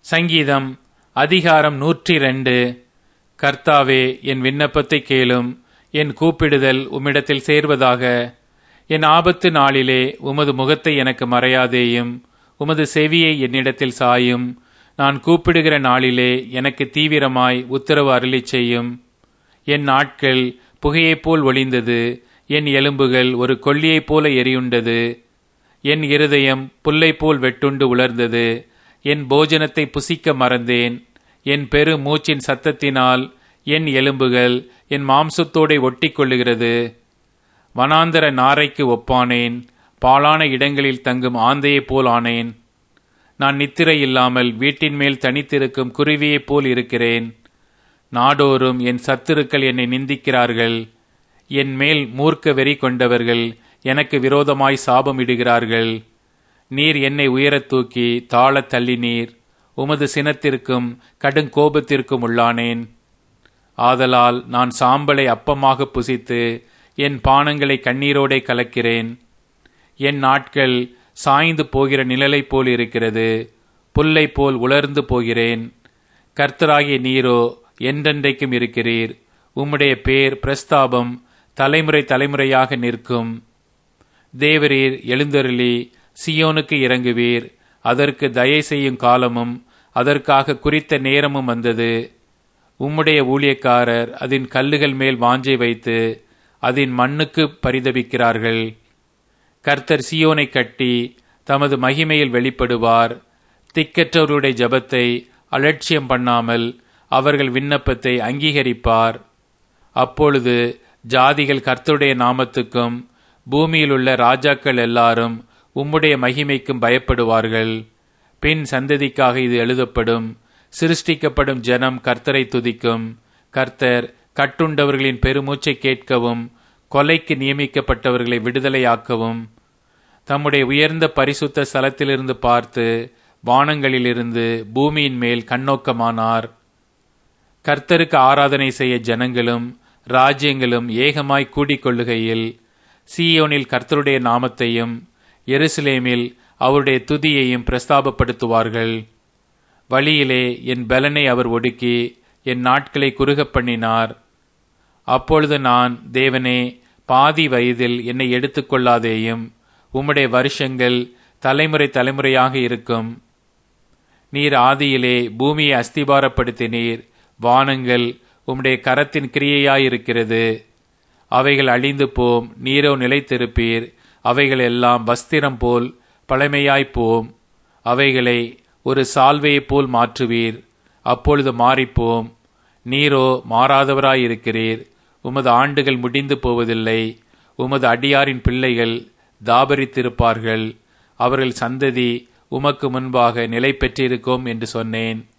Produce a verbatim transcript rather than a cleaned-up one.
சங்கீதம் அதிகாரம் நூற்றி ரெண்டு. கர்த்தாவே, என் விண்ணப்பத்தை கேளும். என் கூப்பிடுதல் உம்மிடத்தில் சேர்வதாக. என் ஆபத்து நாளிலே உமது முகத்தை எனக்கு மறையாதேயும். உமது செவியை என்னிடத்தில் சாயும். நான் கூப்பிடுகிற நாளிலே எனக்கு தீவிரமாய் உத்தரவு அருளிச் செய்யும். என் நாட்கள் புகையைப் போல் ஒளிந்தது. என் எலும்புகள் ஒரு கொள்ளியைப் போல எரியுண்டது. என் இருதயம் புல்லைப் போல் வெட்டுண்டு உலர்ந்தது. என் போஜனத்தை புசிக்க மறந்தேன். என் பெரு மூச்சின் சத்தத்தினால் என் எலும்புகள் என் மாம்சத்தோடே ஒட்டி கொள்ளுகிறது. வனாந்தர நாரைக்கு ஒப்பானேன். பாழான இடங்களில் தங்கும் ஆந்தையைப் போல் ஆனேன். நான் நித்திரை இல்லாமல் வீட்டின் மேல் தனித்திருக்கும் குருவியைப் போல் இருக்கிறேன். நாடோறும் என் சத்துருக்கள் என்னை நிந்திக்கிறார்கள். என் மேல் மூர்க்க வெறி கொண்டவர்கள் எனக்கு விரோதமாய் சாபமிடுகிறார்கள். நீர் என்னை உயரத் தூக்கி தாழத் தள்ளினீர். உமது சினத்திற்கும் கடுங்கோபத்திற்கும் உள்ளானேன். ஆதலால் நான் சாம்பலை அப்பமாக புசித்து என் பானங்களை கண்ணீரோடே கலக்கிறேன். என் நாட்கள் சாய்ந்து போகிற நிழலைப் போல் இருக்கிறது. புல்லைப் போல் உலர்ந்து போகிறேன். கர்த்தராகிய நீரோ என்றென்றைக்கும் இருக்கிறீர். உம்முடைய பேர் பிரஸ்தாபம் தலைமுறை தலைமுறையாக நிற்கும். தேவரீர் எழுந்தருளி சியோனுக்கு இறங்குவீர். அதற்கு தயை செய்யும் காலமும் அதற்காக குறித்த நேரமும் வந்தது. உம்முடைய ஊழியக்காரர் அதன் கல்லுகள் மேல் வாஞ்சை வைத்து அதன் மண்ணுக்கு பரிதபிக்கிறார்கள். கர்த்தர் சியோனை கட்டி தமது மகிமையில் வெளிப்படுவார். திக்கற்றவருடைய ஜபத்தை அலட்சியம் பண்ணாமல் அவர்கள் விண்ணப்பத்தை அங்கீகரிப்பார். அப்பொழுது ஜாதிகள் கர்த்தருடைய நாமத்துக்கும் பூமியில் உள்ள ராஜாக்கள் எல்லாரும் உம்முடைய மகிமைக்கும் பயப்படுவார்கள். பின் சந்ததிக்காக இது எழுதப்படும். சிருஷ்டிக்கப்படும் ஜனம் கர்த்தரை துதிக்கும். கர்த்தர் கட்டுண்டவர்களின் பெருமூச்சை கேட்கவும் கொலைக்கு நியமிக்கப்பட்டவர்களை விடுதலையாக்கவும் தம்முடைய உயர்ந்த பரிசுத்த ஸ்தலத்திலிருந்து பார்த்து வானங்களிலிருந்து பூமியின் மேல் கண்ணோக்கமானார். கர்த்தருக்கு ஆராதனை செய்ய ஜனங்களும் ராஜ்யங்களும் ஏகமாய் கூடிக்கொள்ளுகையில் சீயோனில் கர்த்தருடைய நாமத்தையும் எருசலேமில் அவருடைய துதியையும் பிரஸ்தாபப்படுத்துவார்கள். வழியிலே என் பலனை அவர் ஒடுக்கி என் நாட்களை குறுகப் பண்ணினார். அப்பொழுது நான், தேவனே, பாதி வயதில் என்னை எடுத்துக்கொள்ளாதேயும். உம்முடைய வருஷங்கள் தலைமுறை தலைமுறையாக இருக்கும். நீர் ஆதியிலே பூமியை அஸ்திபாரப்படுத்தினீர். வானங்கள் உம்முடைய கரத்தின் கிரியையாயிருக்கிறது. அவைகள் அழிந்து போம், நீரோ நிலைத்திருப்பீர். அவைகள் எல்லாம் வஸ்திரம் போல் பழமையாய்ப்போம். அவைகளை ஒரு சால்வையைப் போல் மாற்றுவீர். அப்பொழுது மாறிப்போம். நீரோ மாறாதவராயிருக்கிறீர். உமது ஆண்டுகள் முடிந்து போவதில்லை. உமது அடியாரின் பிள்ளைகள் தாபரித்திருப்பார்கள். அவர்கள் சந்ததி உமக்கு முன்பாக நிலை பெற்றிருக்கும் என்று சொன்னேன்.